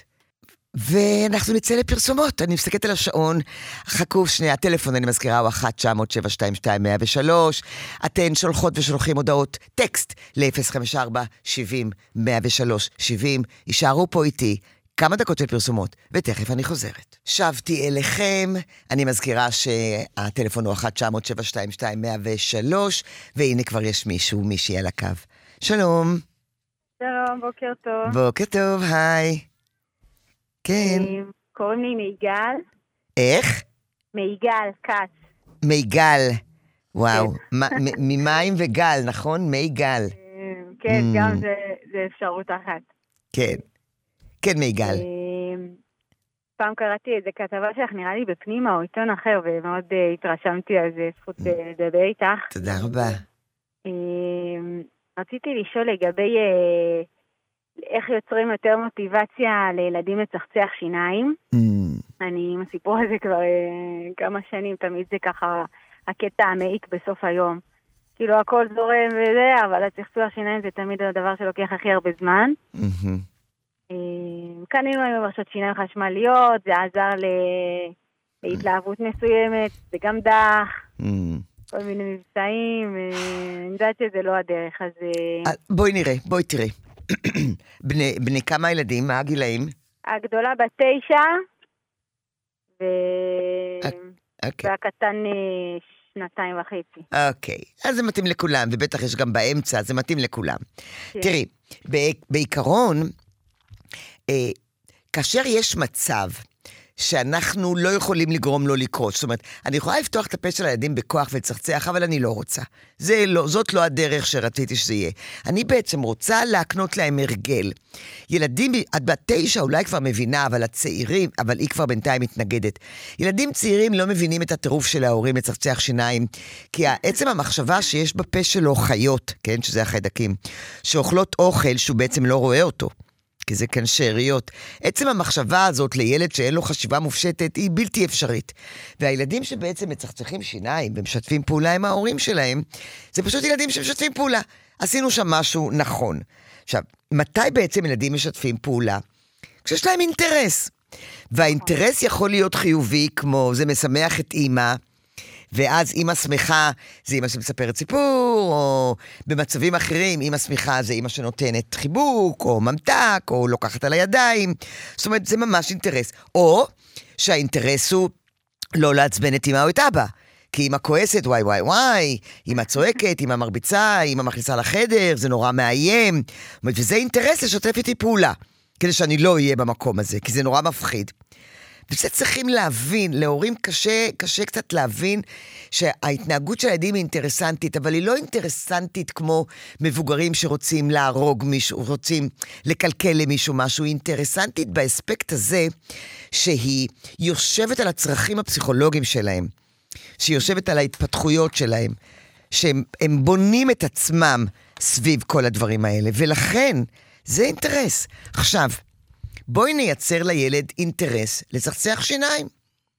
ואנחנו נצא לפרסומות. אני מסתכלת על השעון. חכו שנייה, הטלפון, אני מזכירה, הוא אחת תשע אפס אפס שבע שתיים שתיים מאה ושלוש. אתן שולחות ושולחים הודעות טקסט ל-אפס חמש ארבע שבעים מאה ושלוש שבעים. יישארו פה איתי כמה דקות של פרסומות, ותכף אני חוזרת. שבתי אליכם, אני מזכירה שהטלפון הוא אחת תשע שבע שתיים שתיים מאה ושלוש, והנה כבר יש מישהו, מישהי על הקו. שלום. שלום, בוקר טוב. בוקר טוב, היי. כן. קוראים לי מיגל. איך? מיגל, קץ. מיגל. וואו, ממים וגל, נכון? מיגל. כן, גם זה אפשרות אחת. כן, כן מיגל. פעם קראתי איזה כתבה שלך, נראה לי בפנימה או עיתון אחר, ומאוד התרשמתי, אז זכות לדבר איתך. תודה רבה. רציתי לשאול לגבי איך יוצרים יותר מוטיבציה לילדים לצחצח שיניים. אני עם הסיפור הזה כבר כמה שנים, תמיד זה ככה הקטע המעיק בסוף היום. כאילו הכל זורם וזה, אבל הצחצוח שיניים זה תמיד הדבר שלוקח הכי הרבה זמן. קנינו עם מברשות שיניים חשמליות, זה עזר להתלהבות מסוימת, זה גם דח, כל מיני מבצעים, אני יודעת שזה לא הדרך, אז... בואי נראה, בואי תראה. בני כמה ילדים, מה הגילאים? הגדולה בתשע, והקטן שנתיים וחצי. אוקיי, אז זה מתאים לכולם, ובטח יש גם באמצע, זה מתאים לכולם. תראי, בעיקרון, כאשר יש מצב שאנחנו לא יכולים לגרום לו לקרות, זאת אומרת, אני יכולה לפתוח את הפה של הילדים בכוח ולצחצח, אבל אני לא רוצה. זה לא, זאת לא הדרך שרציתי שזה יהיה. אני בעצם רוצה להקנות להם הרגל. ילדים, עד בתשע אולי כבר מבינה, אבל הצעירים, אבל היא כבר בינתיים מתנגדת. ילדים צעירים לא מבינים את הטירוף של ההורים לצחצח שיניים, כי עצם המחשבה שיש בפה שלו חיות, כן, שזה החיידקים, שאוכלות אוכל שהוא בעצם לא רואה אותו. כי זה כאן שאריות. עצם המחשבה הזאת לילד שאין לו חשיבה מופשטת היא בלתי אפשרית. והילדים שבעצם מצחצחים שיניים ומשתפים פעולה עם ההורים שלהם, זה פשוט ילדים שמשתפים פעולה. עשינו שם משהו נכון. עכשיו, מתי בעצם ילדים משתפים פעולה? כשיש להם אינטרס. והאינטרס יכול להיות חיובי, כמו זה משמח את אמא, ואז אמא שמחה זה אמא שמספרת סיפור, או במצבים אחרים אמא שמחה זה אמא שנותנת חיבוק, או ממתק, או לוקחת על הידיים. זאת אומרת, זה ממש אינטרס. או שהאינטרס הוא לא לעצבן את אמא או את אבא. כי אמא כועסת, וואי וואי וואי, אמא צועקת, אמא מרביצה, אמא מכניסה לחדר, זה נורא מאיים. וזה אינטרס לשתף איתי פעולה, כדי שאני לא אהיה במקום הזה, כי זה נורא מפחיד. וזה צריכים להבין, להורים קשה, קשה קצת להבין שההתנהגות של הילדים היא אינטרסנטית, אבל היא לא אינטרסנטית כמו מבוגרים שרוצים להרוג מישהו, רוצים לקלקל למישהו משהו, היא אינטרסנטית באספקט הזה שהיא יושבת על הצרכים הפסיכולוגיים שלהם, שהיא יושבת על ההתפתחויות שלהם, שהם הם בונים את עצמם סביב כל הדברים האלה, ולכן זה אינטרס. עכשיו, בואי נייצר לילד אינטרס לצחצח שיניים.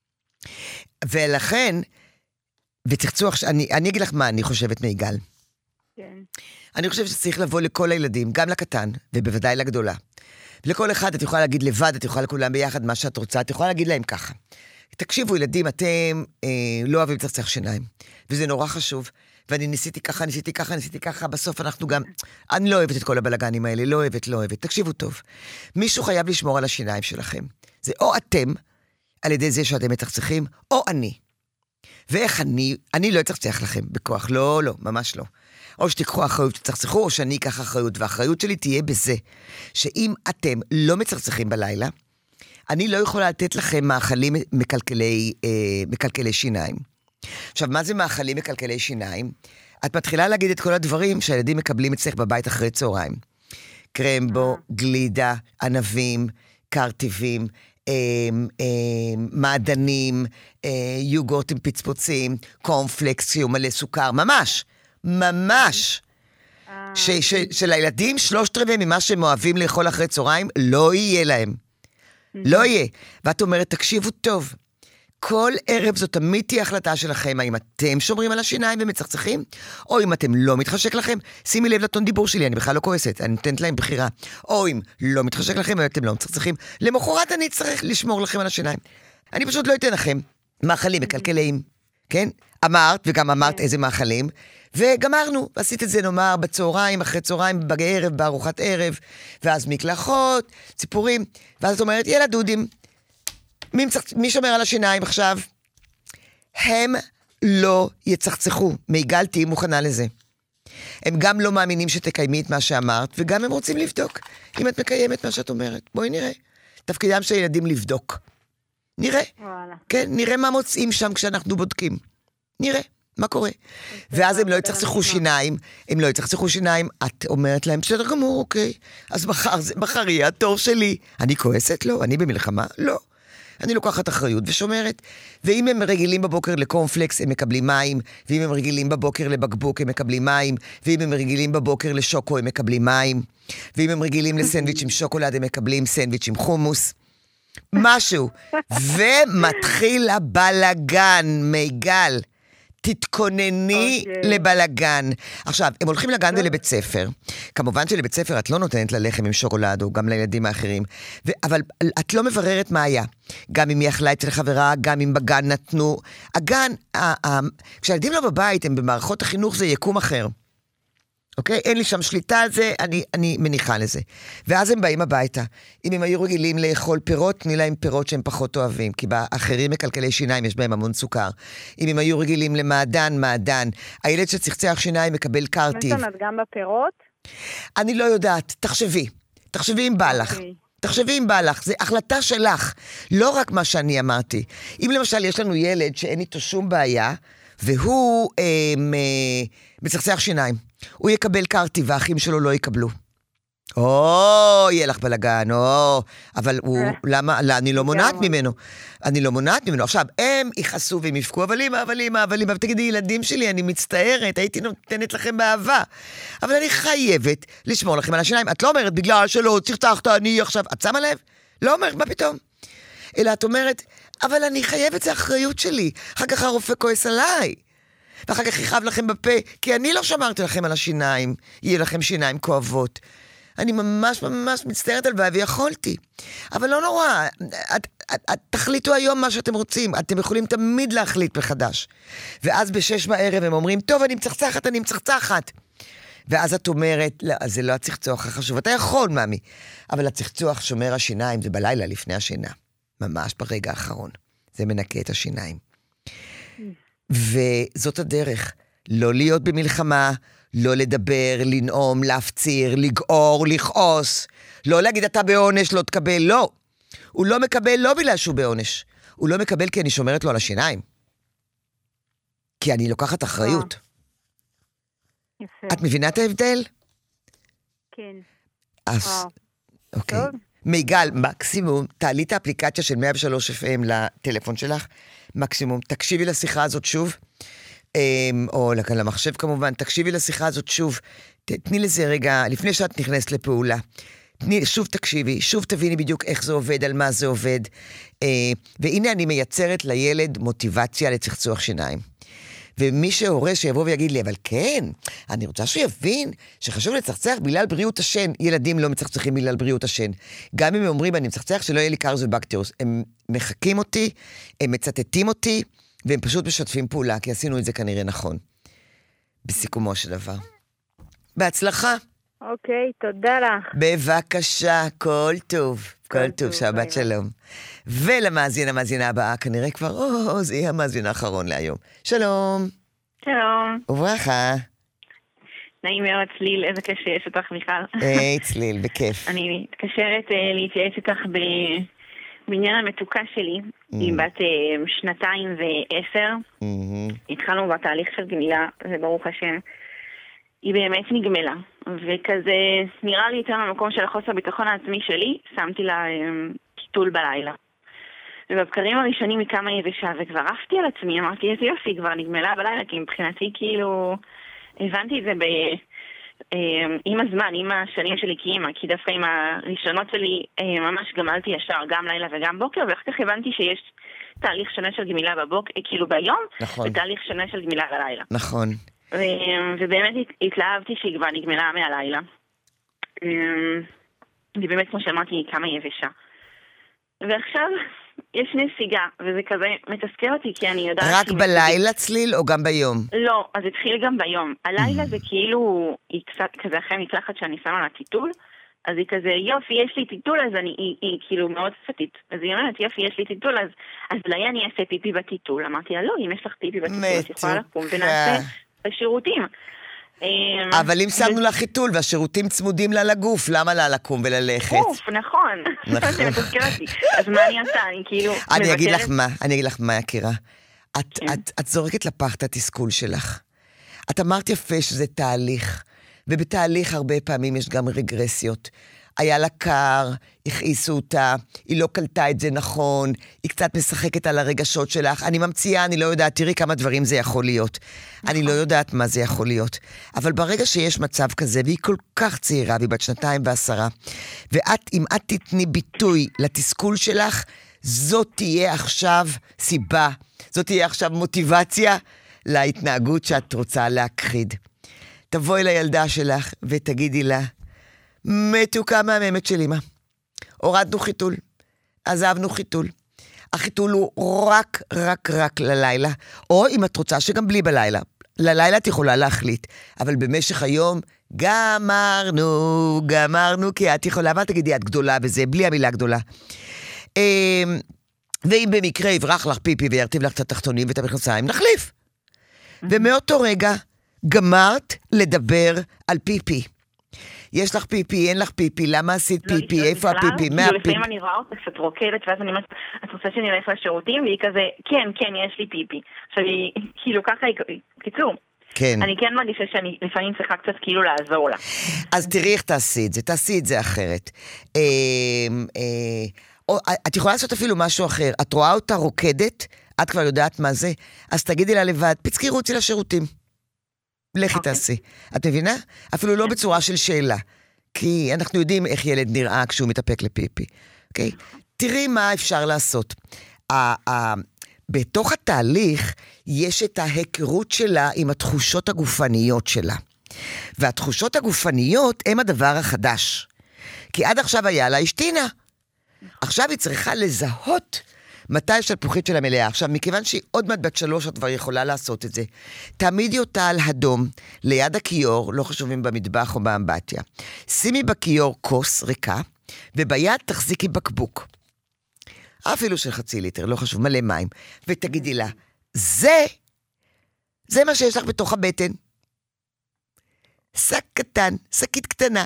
ולכן, וצחצוח, אני, אני אגיד לך מה אני חושבת מיגל. כן. אני חושבת שצריך לבוא לכל הילדים, גם לקטן, ובוודאי לגדולה. לכל אחד את יכולה להגיד לבד, את יכולה לכולם ביחד מה שאת רוצה, את יכולה להגיד להם ככה. תקשיבו ילדים, אתם אה, לא אוהבים לצחצח שיניים, וזה נורא חשוב. ואני ניסיתי ככה, ניסיתי ככה, ניסיתי ככה, בסוף אנחנו גם, אני לא אוהבת את כל הבלגנים האלה, לא אוהבת, לא אוהבת. תקשיבו טוב, מישהו חייב לשמור על השיניים שלכם. זה או אתם, על ידי זה שאתם מצחצחים, או אני. ואיך אני, אני לא אצחצח לכם בכוח, לא, לא, ממש לא. או שתיקחו אחריות, תצחצחו, או שאני אקח אחריות, והאחריות שלי תהיה בזה, שאם אתם לא מצחצחים בלילה, אני לא יכולה לתת לכם מאכלים מקלקלי, אה, מקלקלי שיניים. עכשיו, מה זה מאכלים מקלקלי שיניים? את מתחילה להגיד את כל הדברים שהילדים מקבלים אצלך בבית אחרי צהריים. קרמבו, גלידה, ענבים, קרטיבים, אה, אה, מעדנים, אה, יוגורט עם פצפוצים, קורנפלקס, שיהיו מלא סוכר, ממש, ממש. ש, ש, של הילדים, שלושת רבעי ממה שהם אוהבים לאכול אחרי צהריים, לא יהיה להם. לא יהיה. ואת אומרת, תקשיבו טוב. כל ערב זו תמיד תהיה החלטה שלכם, האם אתם שומרים על השיניים ומצחצחים, או אם אתם לא מתחשק לכם, שימי לב לטון דיבור שלי, אני בכלל לא כועסת, אני נותנת להם בחירה. או אם לא מתחשק לכם ואתם לא מצחצחים, למחרת אני צריך לשמור לכם על השיניים. אני פשוט לא אתן לכם מאכלים מקלקליים, כן? אמרת, וגם אמרת איזה מאכלים, וגמרנו, ועשית את זה נאמר בצהריים, אחרי צהריים, בערב, בארוחת ערב, ואז מקלחות, ציפורים, ואז את אומרת, ילד דודים, מי, מצח... מי שומר על השיניים עכשיו? הם לא יצחצחו, מיגל תהי מוכנה לזה. הם גם לא מאמינים שתקיימי את מה שאמרת, וגם הם רוצים לבדוק אם את מקיימת מה שאת אומרת. בואי נראה. תפקידם של ילדים לבדוק. נראה. וואלה. כן, נראה מה מוצאים שם כשאנחנו בודקים. נראה. מה קורה? ואז הם לא יצחצחו שיניים, הם לא יצחצחו שיניים, את אומרת להם, בסדר גמור, אוקיי, אז מחר, מחר יהיה התור שלי. אני כועסת? לא. אני במלחמה? לא. אני לוקחת אחריות ושומרת. ואם הם רגילים בבוקר לקורנפלקס, הם מקבלים מים, ואם הם רגילים בבוקר לבקבוק, הם מקבלים מים, ואם הם רגילים בבוקר לשוקו, הם מקבלים מים, ואם הם רגילים לסנדוויץ' עם שוקולד, הם מקבלים סנדוויץ' עם חומוס. משהו. ומתחיל הבלגן, מיגל. תתכונני okay. לבלגן. עכשיו, הם הולכים לגן okay. ולבית ספר. כמובן שלבית ספר את לא נותנת ללחם עם שוקולד, או גם לילדים האחרים. ו- אבל את לא מבררת מה היה. גם אם היא אכלה אצל חברה, גם אם בגן נתנו. הגן, ה- ה- כשהילדים לא בבית, הם במערכות החינוך, זה יקום אחר. אוקיי? אין לי שם שליטה על זה, אני, אני מניחה לזה. ואז הם באים הביתה. אם הם היו רגילים לאכול פירות, תני להם פירות שהם פחות אוהבים, כי באחרים מקלקלי שיניים יש בהם המון סוכר. אם הם היו רגילים למעדן, מעדן. הילד שצחצח שיניים מקבל קרטיב. זאת אומרת גם בפירות? אני לא יודעת, תחשבי. תחשבי אם בא לך. Okay. תחשבי אם בא לך, זה החלטה שלך. לא רק מה שאני אמרתי. אם למשל יש לנו ילד שאין איתו שום בעיה, והוא אה, אה, מצחצח שיניים. הוא יקבל קרטי והאחים שלו לא יקבלו. או, יהיה לך בלגן, או, אבל הוא, למה, לא, אני לא מונעת ממנו. אני לא מונעת ממנו. עכשיו, הם יחסו והם יפקו, אבל אמא, אבל אמא, אבל אמא, ותגידי, ילדים שלי, אני מצטערת, הייתי נותנת לכם באהבה. אבל אני חייבת לשמור לכם על השיניים. את לא אומרת, בגלל שלא צחצחת, אני עכשיו, את שמה לב? לא אומרת, מה פתאום? אלא את אומרת, אבל אני חייבת, זה אחריות שלי. אחר כך הרופא כועס עליי. ואחר כך יכאב לכם בפה, כי אני לא שמרתי לכם על השיניים, יהיה לכם שיניים כואבות. אני ממש ממש מצטערת על בעיה, ויכולתי. אבל לא נורא, את, את, את, תחליטו היום מה שאתם רוצים, אתם יכולים תמיד להחליט מחדש. ואז בשש בערב הם אומרים, טוב, אני מצחצחת, אני מצחצחת. ואז את אומרת, לא, זה לא הצחצוח החשוב, אתה יכול, מאמי. אבל הצחצוח שומר השיניים, זה בלילה לפני השינה. ממש ברגע האחרון. זה מנקה את השיניים. וזאת הדרך, לא להיות במלחמה, לא לדבר, לנאום, להפציר, לגעור, לכעוס, לא להגיד אתה בעונש, לא תקבל, לא. הוא לא מקבל לא בגלל שהוא בעונש, הוא לא מקבל כי אני שומרת לו על השיניים. כי אני לוקחת אחריות. יפה. את מבינה את ההבדל? כן. אז, אוקיי. מיגל, מקסימום, תעלי את האפליקציה של מאה ושלוש אף אם לטלפון שלך, מקסימום, תקשיבי לשיחה הזאת שוב, או למחשב כמובן, תקשיבי לשיחה הזאת שוב, תתני לזה רגע, לפני שאת נכנסת לפעולה, תני, שוב תקשיבי, שוב תביני בדיוק איך זה עובד, על מה זה עובד, והנה אני מייצרת לילד מוטיבציה לצחצוח שיניים. ומי שהורה שיבוא ויגיד לי, אבל כן, אני רוצה שהוא יבין שחשוב לצחצח בגלל בריאות השן. ילדים לא מצחצחים בגלל בריאות השן. גם אם הם אומרים, אני מצחצח שלא יהיה לי קרס ובקטריוס. הם מחקים אותי, הם מצטטים אותי, והם פשוט משתפים פעולה, כי עשינו את זה כנראה נכון. בסיכומו של דבר. בהצלחה. אוקיי, תודה לך. בבקשה, כל טוב. כל טוב, שבת שלום. ולמאזין, המאזינה הבאה, כנראה כבר, או, זה יהיה המאזין האחרון להיום. שלום. שלום. וברכה. נעים מאוד, צליל, איזה כיף שיש אותך מיכל. היי, צליל, בכיף. אני מתקשרת להתייעץ איתך בעניין המתוקה שלי, היא בת שנתיים ועשר. התחלנו בתהליך של גמילה, זה ברוך השם. היא באמת נגמלה, וכזה נראה לי יותר במקום של החוסר ביטחון העצמי שלי, שמתי לה קיטול בלילה. ובבקרים הראשונים היא כמה יבשה, וכבר עפתי על עצמי, אמרתי איזה יופי, כבר נגמלה בלילה, כי מבחינתי כאילו הבנתי את זה ב... עם הזמן, עם השנים שלי כאימא, כי דווקא עם הראשונות שלי ממש גמלתי ישר, גם לילה וגם בוקר, ואחר כך הבנתי שיש תהליך שונה של גמילה בבוקר, כאילו ביום, נכון. ותהליך שונה של גמילה בלילה. נכון. ובאמת התלהבתי שהיא כבר נגמלה מהלילה. ובאמת, כמו שאמרתי, היא כמה יבשה. ועכשיו, יש נסיגה, וזה כזה מתסכל אותי, כי אני יודעת... רק בלילה צליל או גם ביום? לא, אז התחיל גם ביום. הלילה זה כאילו, היא קצת כזה אחרי מקלחת שאני שמה לה טיטול, אז היא כזה, יופי, יש לי טיטול, אז אני, היא, היא כאילו מאוד שפתית. אז היא אומרת, יופי, יש לי טיטול, אז, אז אולי אני אעשה פיפי בטיטול. אמרתי לה, לא, אם יש לך פיפי בטיטול, את יכולה לקום ונעשה בשירותים. אבל אם שמנו לה חיתול והשירותים צמודים לה לגוף, למה לה לקום וללכת? אוף, נכון. נכון. אז מה אני עושה? אני כאילו... אני אגיד לך מה, אני אגיד לך מה, יקירה. את זורקת לפח את התסכול שלך. את אמרת יפה שזה תהליך, ובתהליך הרבה פעמים יש גם רגרסיות. היה לה קר, הכעיסו אותה, היא לא קלטה את זה נכון, היא קצת משחקת על הרגשות שלך. אני ממציאה, אני לא יודעת, תראי כמה דברים זה יכול להיות. אני לא יודעת מה זה יכול להיות. אבל ברגע שיש מצב כזה, והיא כל כך צעירה, והיא בת שנתיים ועשרה, ואת, אם את תתני ביטוי לתסכול שלך, זאת תהיה עכשיו סיבה, זאת תהיה עכשיו מוטיבציה להתנהגות שאת רוצה להכחיד. תבואי לילדה שלך ותגידי לה, מתוקה מהממת של אמא. הורדנו חיתול, עזבנו חיתול. החיתול הוא רק, רק, רק ללילה, או אם את רוצה שגם בלי בלילה. ללילה את יכולה להחליט, אבל במשך היום גמרנו, גמרנו, כי את יכולה, אבל תגידי, את גדולה בזה, בלי המילה גדולה. ואם במקרה יברח לך פיפי וירטיב לך את התחתונים ואת המכנסיים, נחליף. ומאותו רגע גמרת לדבר על פיפי. יש לך פיפי, אין לך פיפי, למה עשית פיפי, איפה הפיפי, מה הפיפי? לפעמים אני רואה אותה קצת רוקדת, ואז אני אומרת, את רוצה שאני אלך לשירותים? והיא כזה, כן, כן, יש לי פיפי. עכשיו היא, כאילו ככה היא, קיצור. כן. אני כן מרגישה שאני לפעמים צריכה קצת כאילו לעזור לה. אז תראי איך תעשי את זה, תעשי את זה אחרת. את יכולה לעשות אפילו משהו אחר. את רואה אותה רוקדת, את כבר יודעת מה זה, אז תגידי לה לבד, פצקי רוצי לשירותים. לכי תעשי. את מבינה? אפילו לא בצורה של שאלה. כי אנחנו יודעים איך ילד נראה כשהוא מתאפק לפיפי. אוקיי? תראי מה אפשר לעשות. בתוך התהליך יש את ההיכרות שלה עם התחושות הגופניות שלה. והתחושות הגופניות הם הדבר החדש. כי עד עכשיו היה לה אשתינה. עכשיו היא צריכה לזהות מתי שהפוחית שלה מלאה. עכשיו, מכיוון שהיא עוד מעט בת שלוש, את כבר יכולה לעשות את זה. תעמידי אותה על הדום, ליד הכיור, לא חשובים במטבח או באמבטיה. שימי בכיור כוס ריקה, וביד תחזיקי בקבוק. אפילו של חצי ליטר, לא חשוב, מלא מים. ותגידי לה, זה, זה מה שיש לך בתוך הבטן. שק קטן, שקית קטנה.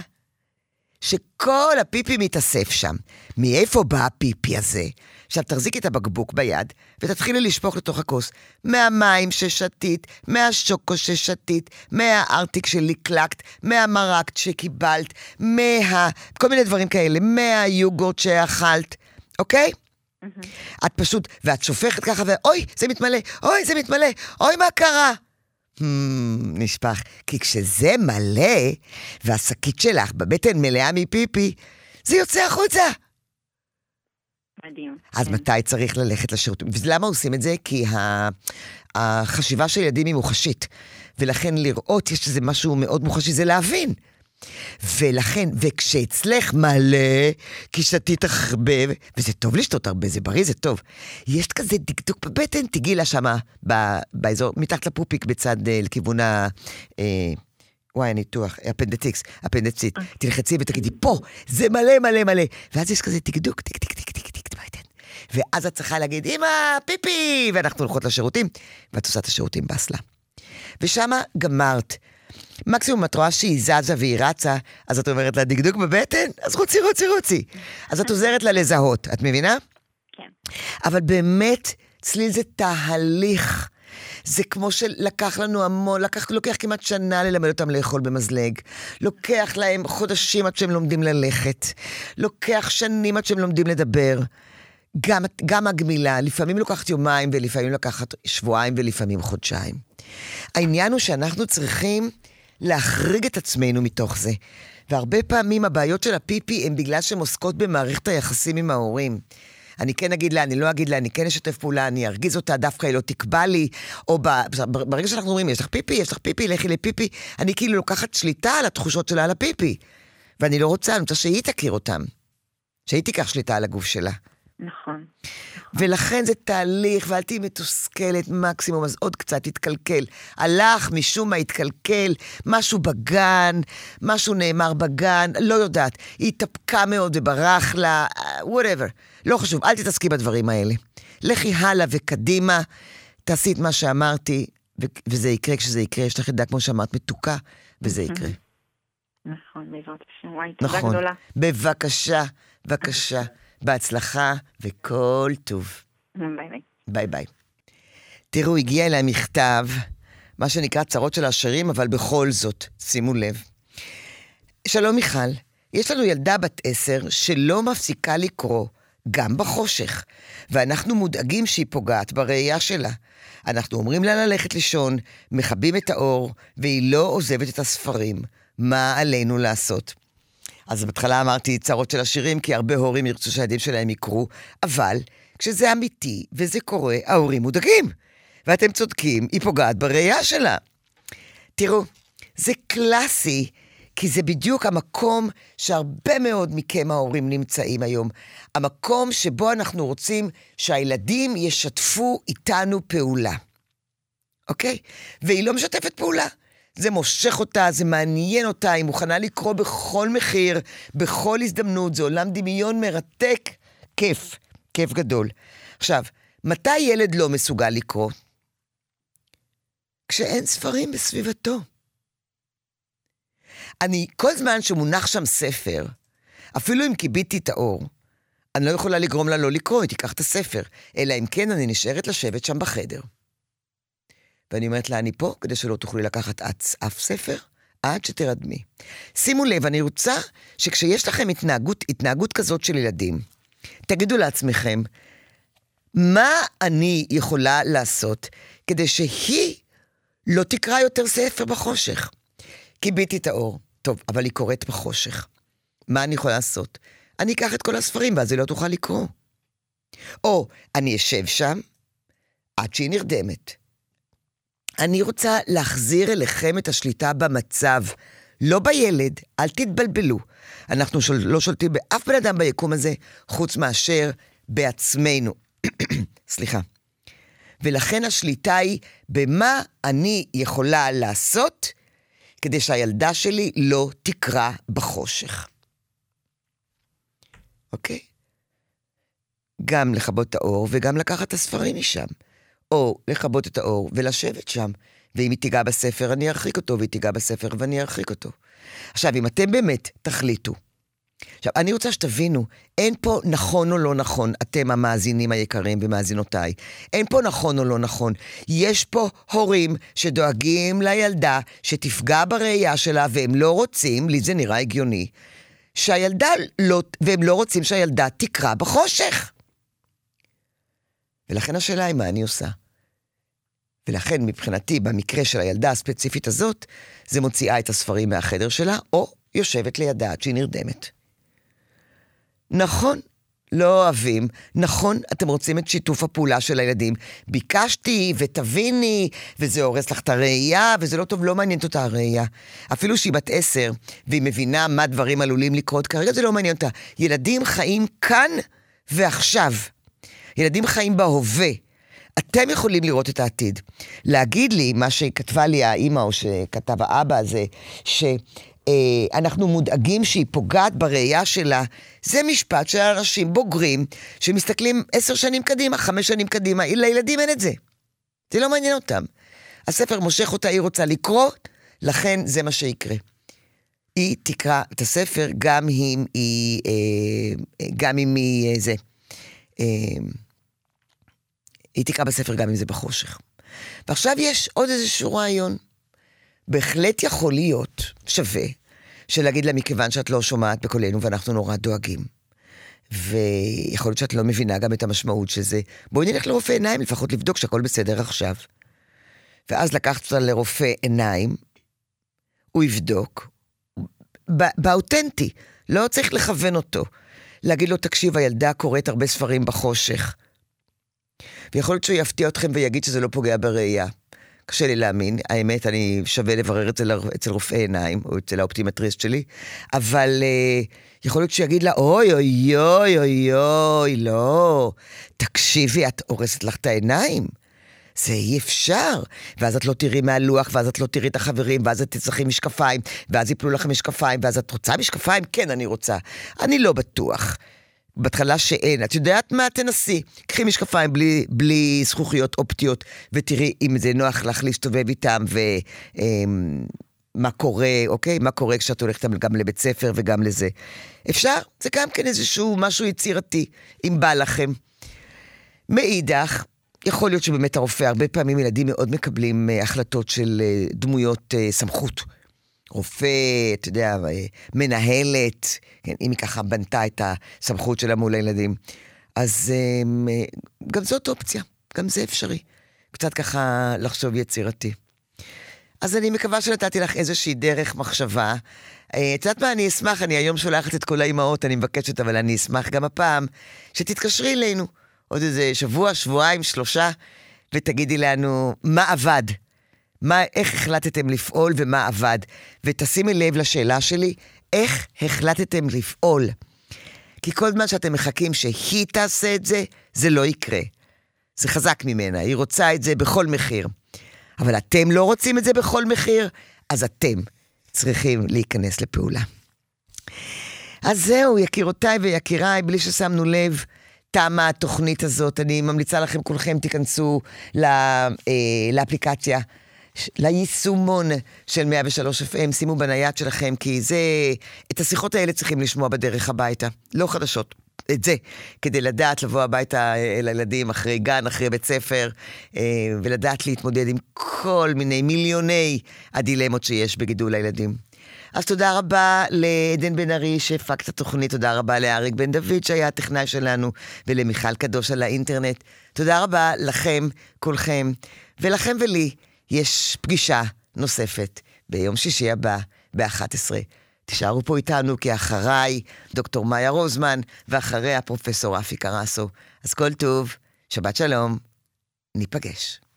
שכל הפיפי מתאסף שם. מאיפה בא הפיפי הזה? עכשיו תחזיקי את הבקבוק ביד, ותתחילי לשפוך לתוך הכוס. מהמים ששתית, מהשוקו ששתית, מהארטיק שלקלקת, מהמרקט שקיבלת, מה... כל מיני דברים כאלה, מהיוגורט שאכלת, אוקיי? Mm-hmm. את פשוט, ואת שופכת ככה, ואוי, זה מתמלא, אוי, זה מתמלא, אוי, מה קרה? Hmm, נשפך, כי כשזה מלא, והשקית שלך בבטן מלאה מפיפי, זה יוצא החוצה. מדהים. אז כן. מתי צריך ללכת לשירותים? ולמה עושים את זה? כי החשיבה של ילדים היא מוחשית, ולכן לראות יש איזה משהו מאוד מוחשי, זה להבין. ולכן, וכשאצלך מלא, כי שתית הרבה, וזה טוב לשתות הרבה, זה בריא, זה טוב. יש כזה דקדוק בבטן, תגיעי לה שמה, באזור, מתחת לפופיק בצד, לכיוון ה... וואי, הניתוח, אפנדציקס, אפנדצית. תלחצי ותגידי, פה, זה מלא מלא מלא. ואז יש כזה תקדוק, תק תק תק תק תק בבטן. ואז את צריכה להגיד, אמא, פיפי, ואנחנו הולכות לשירותים, ואת עושה את השירותים באסלה. ושמה גמרת. מקסימום את רואה שהיא זזה והיא רצה, אז את אומרת לה, דקדוק בבטן? אז רוצי, רוצי, רוצי. אז את עוזרת לה לזהות, את מבינה? כן. אבל באמת, צליל זה תהליך. זה כמו שלקח לנו המון, לקח, לוקח כמעט שנה ללמד אותם לאכול במזלג. לוקח להם חודשים עד שהם לומדים ללכת. לוקח שנים עד שהם לומדים לדבר. גם, גם הגמילה, לפעמים לוקחת יומיים ולפעמים לקחת שבועיים ולפעמים חודשיים. העניין הוא שאנחנו צריכים להחריג את עצמנו מתוך זה. והרבה פעמים הבעיות של הפיפי הן בגלל שהן עוסקות במערכת היחסים עם ההורים. אני כן אגיד לה, אני לא אגיד לה, אני כן אשתף פעולה, אני ארגיז אותה, דווקא היא לא תקבע לי, או ברגע שאנחנו אומרים, יש לך פיפי, יש לך פיפי, לכי לפיפי, אני כאילו לוקחת שליטה על התחושות שלה על הפיפי. ואני לא רוצה, אני רוצה שהיא תכיר אותם. שהיא תיקח שליטה על הגוף שלה. נכון. ולכן זה תהליך, ואל תהי מתוסכלת מקסימום, אז עוד קצת התקלקל. הלך, משום מה התקלקל, משהו בגן, משהו נאמר בגן, לא יודעת. היא התאפקה מאוד וברח לה, whatever. לא חשוב, אל תתעסקי בדברים האלה. לכי הלאה וקדימה, תעשי את מה שאמרתי, ו- וזה יקרה כשזה יקרה. יש לך ידע, כמו שאמרת, מתוקה, וזה יקרה. נכון, בעזרת השם. וואי, תודה גדולה. בבקשה, בבקשה. בהצלחה וכל טוב. ביי ביי. ביי ביי. תראו, הגיע אליי מכתב, מה שנקרא צרות של העשירים, אבל בכל זאת, שימו לב. שלום מיכל, יש לנו ילדה בת עשר שלא מפסיקה לקרוא, גם בחושך, ואנחנו מודאגים שהיא פוגעת בראייה שלה. אנחנו אומרים לה ללכת לישון, מחבים את האור, והיא לא עוזבת את הספרים. מה עלינו לעשות? אז בהתחלה אמרתי צרות של השירים, כי הרבה הורים ירצו שהילדים שלהם יקרו, אבל כשזה אמיתי וזה קורה, ההורים מודאגים. ואתם צודקים, היא פוגעת בראייה שלה. תראו, זה קלאסי, כי זה בדיוק המקום שהרבה מאוד מכם ההורים נמצאים היום. המקום שבו אנחנו רוצים שהילדים ישתפו איתנו פעולה. אוקיי? והיא לא משתפת פעולה. זה מושך אותה, זה מעניין אותה, היא מוכנה לקרוא בכל מחיר, בכל הזדמנות, זה עולם דמיון מרתק, כיף, כיף גדול. עכשיו, מתי ילד לא מסוגל לקרוא? כשאין ספרים בסביבתו. אני, כל זמן שמונח שם ספר, אפילו אם קיביתי את האור, אני לא יכולה לגרום לה לא לקרוא, היא תיקח את הספר, אלא אם כן אני נשארת לשבת שם בחדר. ואני אומרת לה, אני פה, כדי שלא תוכלי לקחת אף ספר, עד שתרדמי. שימו לב, אני רוצה שכשיש לכם התנהגות, התנהגות כזאת של ילדים, תגידו לעצמכם, מה אני יכולה לעשות, כדי שהיא לא תקרא יותר ספר בחושך? קיביתי את האור, טוב, אבל היא קוראת בחושך. מה אני יכולה לעשות? אני אקח את כל הספרים, ואז היא לא תוכל לקרוא. או, אני אשב שם, עד שהיא נרדמת. אני רוצה להחזיר אליכם את השליטה במצב, לא בילד, אל תתבלבלו. אנחנו שול, לא שולטים באף בן אדם ביקום הזה, חוץ מאשר בעצמנו. סליחה. ולכן השליטה היא במה אני יכולה לעשות, כדי שהילדה שלי לא תקרא בחושך. אוקיי? גם לכבות את האור וגם לקחת את הספרים משם. או לכבות את האור ולשבת שם. ואם היא תיגע בספר, אני ארחיק אותו, והיא תיגע בספר ואני ארחיק אותו. עכשיו, אם אתם באמת תחליטו, עכשיו, אני רוצה שתבינו, אין פה נכון או לא נכון, אתם המאזינים היקרים ומאזינותיי, אין פה נכון או לא נכון, יש פה הורים שדואגים לילדה שתפגע בראייה שלה, והם לא רוצים, לי זה נראה הגיוני, שהילדה לא, והם לא רוצים שהילדה תקרא בחושך. ולכן השאלה היא מה אני עושה. ולכן מבחינתי, במקרה של הילדה הספציפית הזאת, זה מוציאה את הספרים מהחדר שלה, או יושבת לידה עד שהיא נרדמת. נכון, לא אוהבים, נכון, אתם רוצים את שיתוף הפעולה של הילדים. ביקשתי ותביני, וזה הורס לך את הראייה, וזה לא טוב, לא מעניינת אותה הראייה. אפילו שהיא בת עשר, והיא מבינה מה דברים עלולים לקרות, כרגע זה לא מעניין אותה. ילדים חיים כאן ועכשיו. ילדים חיים בהווה. אתם יכולים לראות את העתיד. להגיד לי, מה שכתבה לי האמא, או שכתב האבא הזה, שאנחנו מודאגים שהיא פוגעת בראייה שלה, זה משפט של אנשים בוגרים, שמסתכלים עשר שנים קדימה, חמש שנים קדימה, לילדים אין את זה. זה לא מעניין אותם. הספר מושך אותה, היא רוצה לקרוא, לכן זה מה שיקרה. היא תקרא את הספר, גם אם היא, גם אם היא, זה, היא תקרא בספר גם אם זה בחושך. ועכשיו יש עוד איזשהו רעיון. בהחלט יכול להיות שווה, שלהגיד לה מכיוון שאת לא שומעת בקולנו ואנחנו נורא דואגים. ויכול להיות שאת לא מבינה גם את המשמעות של זה. בואי נלך לרופא עיניים, לפחות לבדוק שהכל בסדר עכשיו. ואז לקחת אותה לרופא עיניים, הוא יבדוק, באותנטי, לא צריך לכוון אותו. להגיד לו, תקשיב, הילדה קוראת הרבה ספרים בחושך. ויכול להיות שהוא יפתיע אתכם ויגיד שזה לא פוגע בראייה. קשה לי להאמין, האמת, אני שווה לברר אצל, אצל רופאי עיניים, או אצל האופטימטריסט שלי, אבל uh, יכול להיות שיגיד לה, אוי, אוי, אוי, אוי, אוי, לא, תקשיבי, את הורסת לך את העיניים. זה אי אפשר, ואז את לא תראי מהלוח, ואז את לא תראי את החברים, ואז את תצטרכי משקפיים, ואז יפלו לך משקפיים, ואז את רוצה משקפיים? כן, אני רוצה. אני לא בטוח. בהתחלה שאין. את יודעת מה? תנסי. קחי משקפיים בלי, בלי זכוכיות אופטיות, ותראי אם זה נוח לך להסתובב איתם, ומה קורה, אוקיי? מה קורה כשאת הולכת גם לבית ספר וגם לזה. אפשר? זה גם כן איזשהו משהו יצירתי, אם בא לכם. מאידך, יכול להיות שבאמת הרופא, הרבה פעמים ילדים מאוד מקבלים החלטות של דמויות סמכות. רופא, אתה יודע, מנהלת, כן, אם היא ככה בנתה את הסמכות שלה מול הילדים. אז גם זאת אופציה, גם זה אפשרי. קצת ככה לחשוב יצירתי. אז אני מקווה שנתתי לך איזושהי דרך מחשבה. את יודעת מה, אני אשמח, אני היום שולחת את כל האימהות, אני מבקשת, אבל אני אשמח גם הפעם, שתתקשרי אלינו. עוד איזה שבוע, שבועיים, שלושה, ותגידי לנו מה עבד, מה, איך החלטתם לפעול ומה עבד. ותשימי לב לשאלה שלי, איך החלטתם לפעול? כי כל זמן שאתם מחכים שהיא תעשה את זה, זה לא יקרה. זה חזק ממנה, היא רוצה את זה בכל מחיר. אבל אתם לא רוצים את זה בכל מחיר, אז אתם צריכים להיכנס לפעולה. אז זהו, יקירותיי ויקיריי, בלי ששמנו לב, תמה התוכנית הזאת. אני ממליצה לכם כולכם תיכנסו לא, אה, לאפליקציה, ליישומון של מאה ושלוש אף אם, שימו בנייד שלכם, כי זה, את השיחות האלה צריכים לשמוע בדרך הביתה, לא חדשות. את זה, כדי לדעת לבוא הביתה אל הילדים אחרי גן, אחרי בית ספר, אה, ולדעת להתמודד עם כל מיני מיליוני הדילמות שיש בגידול הילדים. אז תודה רבה לעדן בן ארי שהפק את התוכנית, תודה רבה לאריק בן דוד שהיה הטכנאי שלנו, ולמיכל קדוש על האינטרנט. תודה רבה לכם, כולכם, ולכם ולי יש פגישה נוספת ביום שישי הבא ב-אחת עשרה. תישארו פה איתנו, כי אחריי דוקטור מאיה רוזמן, ואחריה פרופסור אפי קרסו. אז כל טוב, שבת שלום, ניפגש.